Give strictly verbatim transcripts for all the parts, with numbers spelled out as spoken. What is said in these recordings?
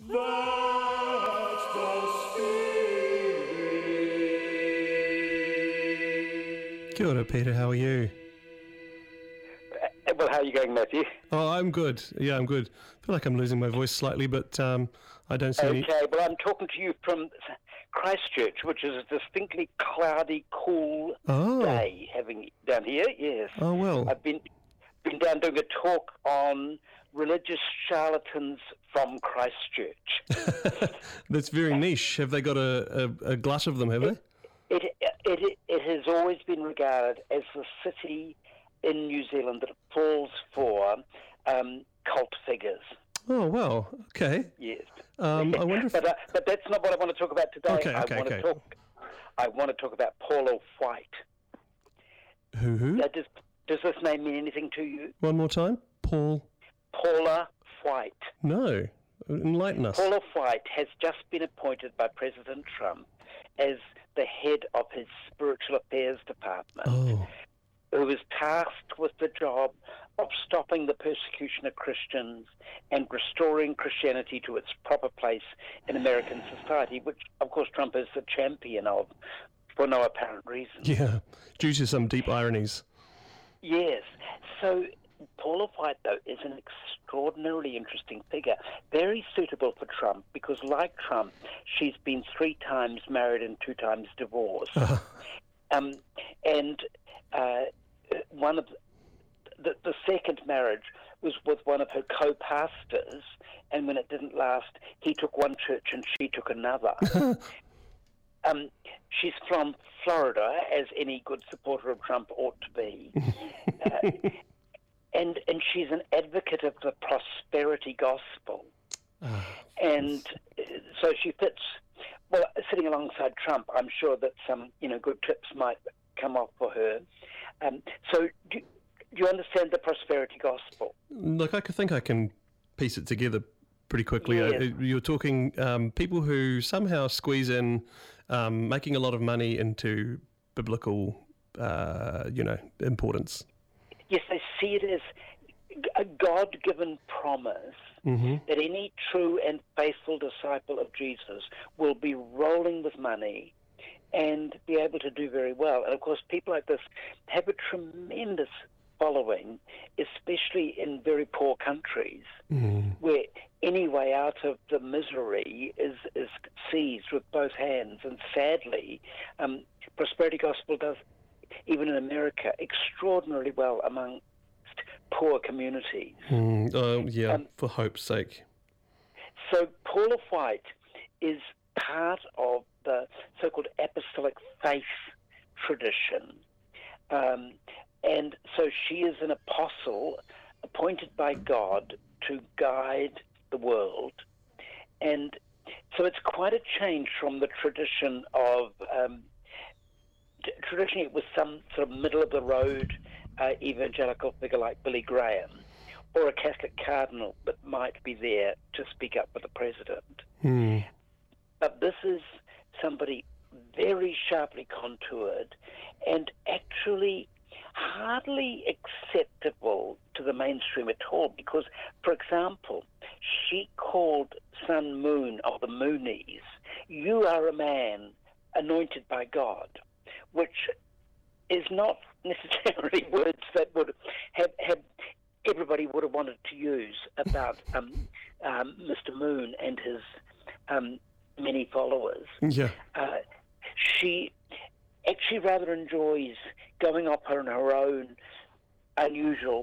That's the spirit. Kia ora, Peter, how are you? Uh, well, how are you going, Matthew? Oh, I'm good. Yeah, I'm good. I feel like I'm losing my voice slightly, but um, I don't see any... Okay, well, I'm talking to you from Christchurch, which is a distinctly cloudy, cool Oh. day having down here, yes. Oh, well. I've been been down doing a talk on religious charlatans from Christchurch. That's very niche. Have they got a, a, a glut of them, have they? It, it, it has always been regarded as the city in New Zealand that falls for um, cult figures. Oh, well, okay. Yes. Um, I wonder if... but, uh, but that's not what I want to talk about today. Okay, okay, I want okay. to talk. I want to talk about Paula White. Who, who? Uh, does, does this name mean anything to you? One more time? Paul? Paula White. No. Enlighten us. Paula White has just been appointed by President Trump as the head of his spiritual affairs department, Oh. who is tasked with the job of stopping the persecution of Christians and restoring Christianity to its proper place in American society, which, of course, Trump is the champion of for no apparent reason. Yeah, due to some deep ironies. Yes. So Paula White, though, is an extraordinarily interesting figure, very suitable for Trump because, like Trump, she's been three times married and two times divorced. um, and uh, one of the, the second marriage was with one of her co-pastors, and when it didn't last, he took one church and she took another. Um, she's from Florida, as any good supporter of Trump ought to be. uh, and and she's an advocate of the prosperity gospel. Ah, and uh, so she fits, well, sitting alongside Trump, I'm sure that some, you know, good tips might come off for her. Um, so do, do you understand the prosperity gospel? Look, I think I can piece it together pretty quickly. Yes. Uh, You're talking um, people who somehow squeeze in um, making a lot of money into biblical, uh, you know, importance. Yes, they see it as a God-given promise Mm-hmm. that any true and faithful disciple of Jesus will be rolling with money and be able to do very well. And, of course, people like this have a tremendous following, especially in very poor countries, Mm. where any way out of the misery is, is seized with both hands. And sadly, um, prosperity gospel does, even in America, extraordinarily well among poor communities. Mm. Oh, yeah, Um, for hope's sake. So Paula White is part of the so-called apostolic faith tradition. Um, and so she is an apostle appointed by God to guide the world. And so it's quite a change from the tradition of, um, t- traditionally it was some sort of middle-of-the-road uh, evangelical figure like Billy Graham, or a Catholic cardinal that might be there to speak up for the president. Mm. But this is somebody very sharply contoured and actually hardly acceptable to the mainstream at all because, for example, she called Sun Moon of the Moonies, "You are a man anointed by God," which is not necessarily words that would have, have everybody would have wanted to use about um, um, Mister Moon and his um, many followers. Yeah. Uh, she actually rather enjoys going off on her own unusual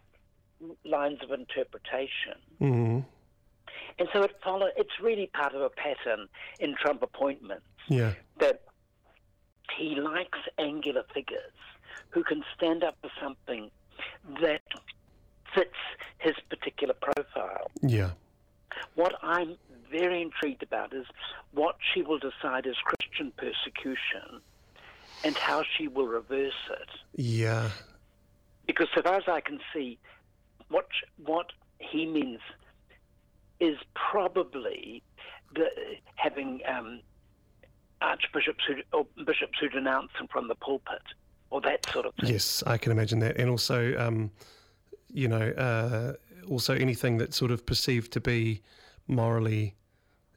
lines of interpretation. Mm. And so it follow, it's really part of a pattern in Trump appointments Yeah. that he likes angular figures who can stand up for something that fits his particular profile. Yeah. What I'm very intrigued about is what she will decide is Christian persecution and how she will reverse it. Yeah. Because so far as I can see, what what he means is probably the, having um, archbishops who, or bishops who denounce him from the pulpit, or that sort of thing. Yes, I can imagine that. And also, um, you know, uh, also anything that's sort of perceived to be morally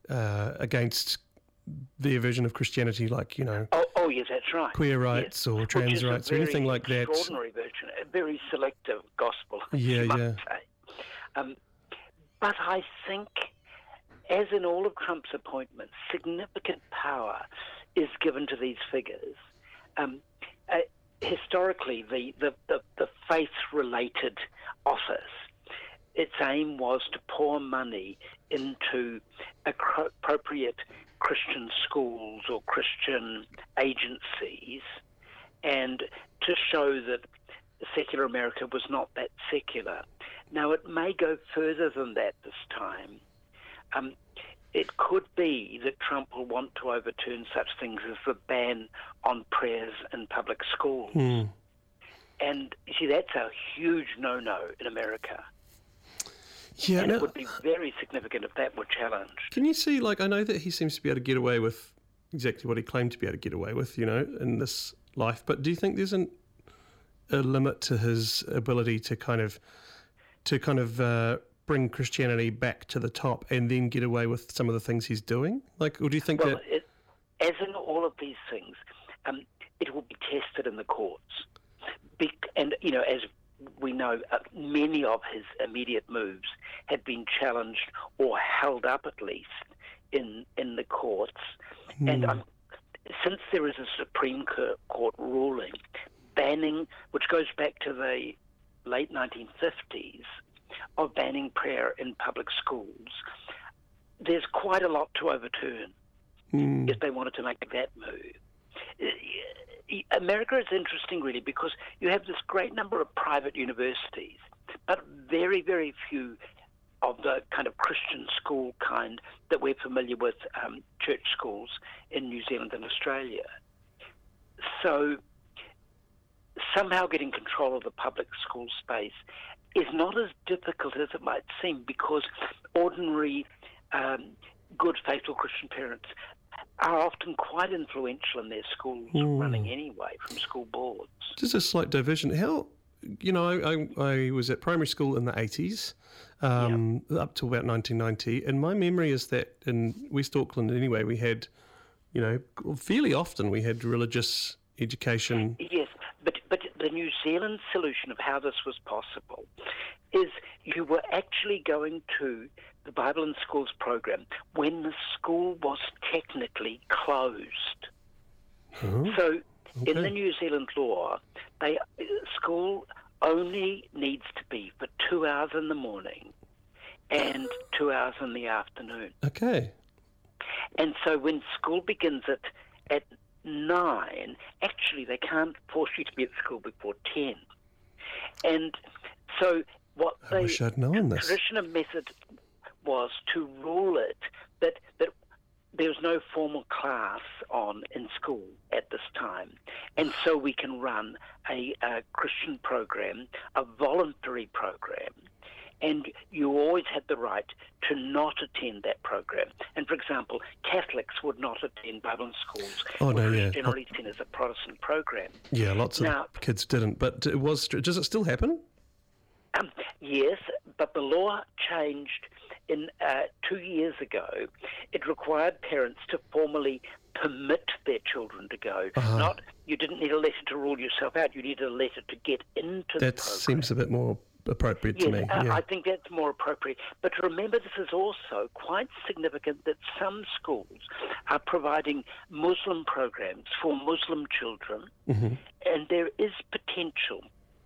uh, against their version of Christianity, like, you know, oh, oh yes, that's right. queer rights yes. or trans Which is rights a or anything like that. Extraordinary version, a very selective gospel. Yeah, you might yeah. say. Um, but I think, as in all of Trump's appointments, significant power is given to these figures. Um, uh, historically, the, the, the, the faith-related office, its aim was to pour money into appropriate Christian schools or Christian agencies, and to show that secular America was not that secular. Now, it may go further than that this time. Um, it could be that Trump will want to overturn such things as the ban on prayers in public schools. Hmm. And, you see, that's a huge no-no in America. Yeah, and now, it would be very significant if that were challenged. Can you see, like, I know that he seems to be able to get away with exactly what he claimed to be able to get away with, you know, in this life, but do you think there's an, a limit to his ability to kind of to kind of uh, bring Christianity back to the top and then get away with some of the things he's doing? Like, or do you think well, that... It, as in all of these things, um, it will be tested in the courts. Be- and, you know, as we know, uh, many of his immediate moves have been challenged or held up at least in in the courts. Hmm. And um, since there is a Supreme Court ruling banning, which goes back to the late nineteen fifties, of banning prayer in public schools, there's quite a lot to overturn Hmm. if they wanted to make that move. America is interesting, really, because you have this great number of private universities, but very, very few of the kind of Christian school kind that we're familiar with, um, church schools in New Zealand and Australia. So somehow getting control of the public school space is not as difficult as it might seem, because ordinary, um, good, faithful Christian parents are often quite influential in their schools Mm. running anyway, from school boards. Just a slight diversion. How, you know, I, I, I was at primary school in the eighties, um, up to about nineteen ninety, and my memory is that in West Auckland anyway, we had, you know, fairly often we had religious education. Yes, but, but the New Zealand solution of how this was possible is you were actually going to the Bible in Schools program when the school was technically closed. Huh? So in Okay. the New Zealand law, they school only needs to be for two hours in the morning and two hours in the afternoon. Okay. And so when school begins at at nine, actually they can't force you to be at school before ten. And so what I the wish I'd known this. traditional method was to rule it that that there was no formal class on in school at this time, and so we can run a, a Christian program, a voluntary program, and you always had the right to not attend that program. And for example, Catholics would not attend Bible in schools, Oh, no, which yeah. was generally seen as a Protestant program. Yeah, lots of Now- kids didn't, but it was. Does it still happen? Um, yes, but the law changed in uh, two years ago. It required parents to formally permit their children to go. Uh-huh. Not you didn't need a letter to rule yourself out. You needed a letter to get into the That program. seems a bit more appropriate to Yes, me. uh, Yeah. I think that's more appropriate. But remember, this is also quite significant that some schools are providing Muslim programs for Muslim children, Mhm. and there is potential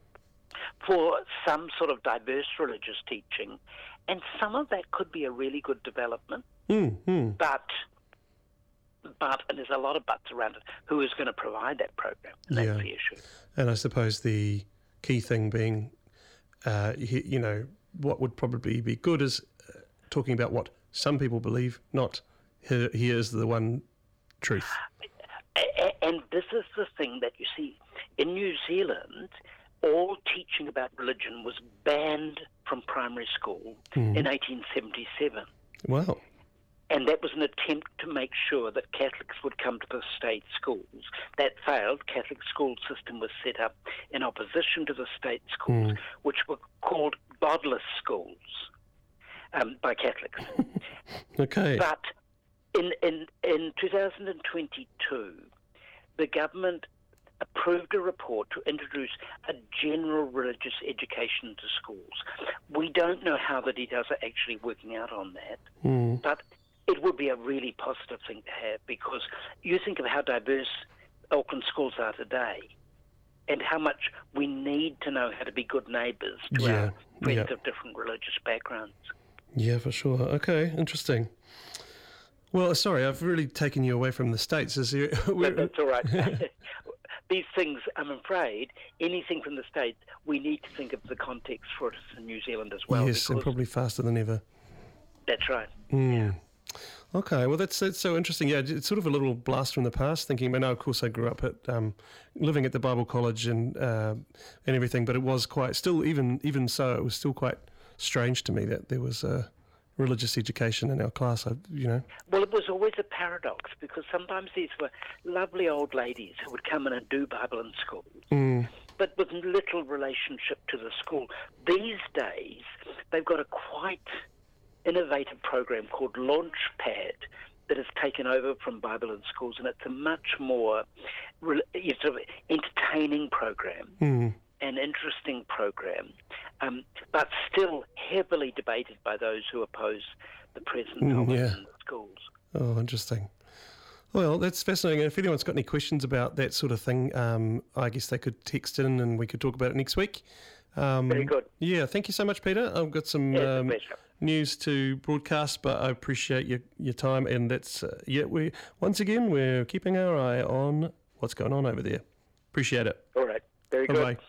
for some sort of diverse religious teaching, and some of that could be a really good development. Mm, mm. But, but, and there's a lot of buts around it, who is going to provide that program? And that's Yeah. the issue. And I suppose the key thing being, uh, you, you know, what would probably be good is uh, talking about what some people believe, not here, here's the one truth. A- a- And this is the thing that you see in New Zealand. All teaching about religion was banned from primary school Mm. in eighteen seventy-seven. Wow. And that was an attempt to make sure that Catholics would come to the state schools. That failed. Catholic school system was set up in opposition to the state schools, Mm. which were called godless schools um, by Catholics. Okay. But In, in, in two thousand twenty-two, the government approved a report to introduce a general religious education to schools. We don't know how the details are actually working out on that, Mm. but it would be a really positive thing to have, because you think of how diverse Auckland schools are today and how much we need to know how to be good neighbours to Yeah, our friends yeah. of different religious backgrounds. Yeah, for sure. Okay, interesting. Well, sorry, I've really taken you away from the States. Is you, But that's all right. These things, I'm afraid, anything from the States, we need to think of the context for it in New Zealand as well. yes, and because- probably faster than ever. That's right. Mm. Okay, well, that's that's so interesting. Yeah, it's sort of a little blast from the past. Thinking, I know, of course, I grew up at um, living at the Bible College and uh, and everything, but it was quite still even even so, it was still quite strange to me that there was a religious education in our class. I, you know, Well, it was always a paradox, because sometimes these were lovely old ladies who would come in and do Bible in school, mm. but with little relationship to the school. These days, they've got a quite innovative program called Launchpad that has taken over from Bible in schools, and it's a much more re- sort of entertaining program. Mm. An interesting program, um, but still heavily debated by those who oppose the present Mm, of it yeah. in the schools. Oh, interesting. Well, that's fascinating. And if anyone's got any questions about that sort of thing, um, I guess they could text in and we could talk about it next week. Um, Very good. Yeah, thank you so much, Peter. I've got some Yeah, it's a um, pleasure. news to broadcast, but I appreciate your, your time. And that's, uh, yeah, we once again, we're keeping our eye on what's going on over there. Appreciate it. All right. Very good. Bye-bye.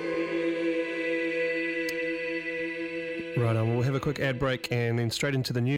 Right on, we'll have a quick ad break and then straight into the news.